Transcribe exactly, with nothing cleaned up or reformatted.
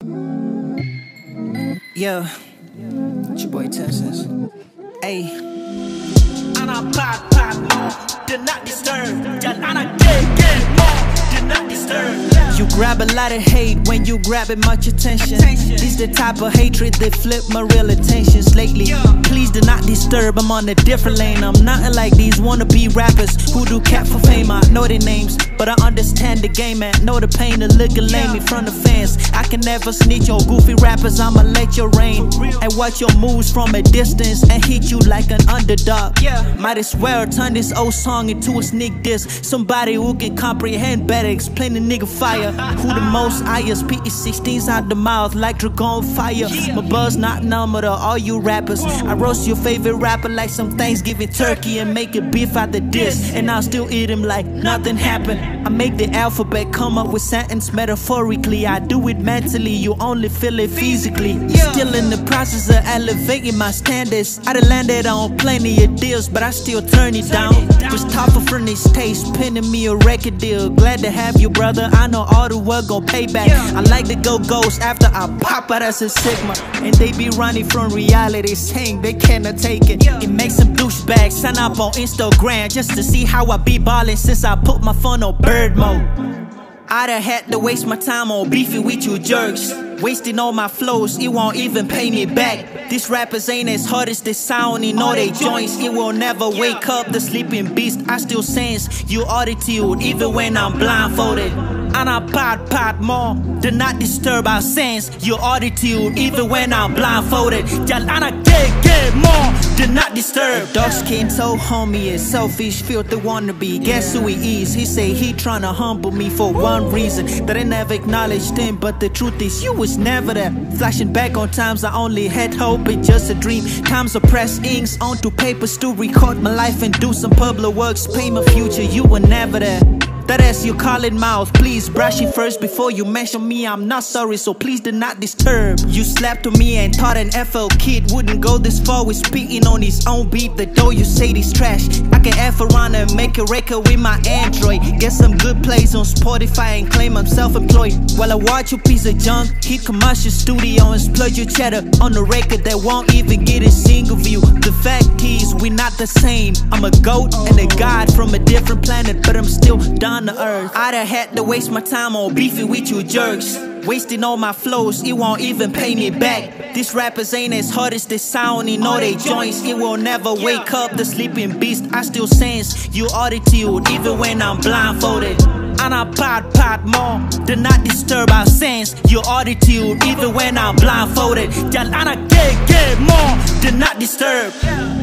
Yeah, it's your boy Texas. Hey, Ana pop pop more, do not disturb. Y'all Ana get get more, do not disturb. You grab a lot of hate when you grabbing much attention. This the type of hatred that flip my real attentions lately. Please do not disturb, I'm on a different lane. I'm nothing like these wannabe rappers who do cap for fame. I know their names, but I understand the game, man. Know the pain of looking lame in front of fans. I can never snitch on goofy rappers, I'ma let you rain and watch your moves from a distance and hit you like an underdog. Might as well turn this old song into a sneak diss. Somebody who can comprehend better, explain the nigga fire. Who the most I S P is sixteens out the mouth like Dragon fire. My buzz not number to all you rappers. I roast your favorite rapper like some Thanksgiving turkey and make a beef out the dish, and I'll still eat him like nothing happened. I make the alphabet come up with sentence metaphorically. I do it mentally, you only feel it physically. Still in the process of elevating my standards. I done landed on plenty of deals, but I still turn it down. Was tougher from this taste, pinning me a record deal. Glad to have you, brother, I know all the work gon' pay back. I like to go ghost after I pop out as a Sigma, and they be running from reality, saying they cannot take it. It makes some douchebags sign up on Instagram just to see how I be ballin' since I put my phone on bird mode. I done had to waste my time on beefing with you jerks, wasting all my flows, it won't even pay me back. These rappers ain't as hard as they sound in all they joints. It will never wake up the sleeping beast. I still sense your attitude even when I'm blindfolded. And I pot pot more, do not disturb our sense your attitude even when I'm blindfolded. Y'all Ana get get more, do not disturb. Dark skin told homie is selfish, filthy wannabe. Guess who he is? He say he tryna humble me for one reason that I never acknowledged him, but the truth is you was never there. Flashing back on times I only had hope, it's just a dream. Times of press inks onto papers to record my life and do some public works, pay my future. You were never there. That ass you callin' mouth, please brush it first before you mention me. I'm not sorry, so please do not disturb. You slapped on me and thought an F L kid wouldn't go this far with spitting on his own beat. The door you say this trash, I can F around and make a record with my Android. Get some good plays on Spotify and claim I'm self-employed while I watch you piece of junk hit commercial studio and splurge your cheddar on a record that won't even get a single view. The fact is we not the same. I'm a goat and a god from a different planet, but I'm still down to earth. I done had to waste my time on beefing with you jerks, wasting all my flows, it won't even pay me back. These rappers ain't as hard as they sound in all they joints. It will never wake up the sleeping beast. I still sense your attitude even when I'm blindfolded. And I pot pot more, do not disturb our sense your attitude even when I'm blindfolded. Y'all Ana get get more, do not disturb.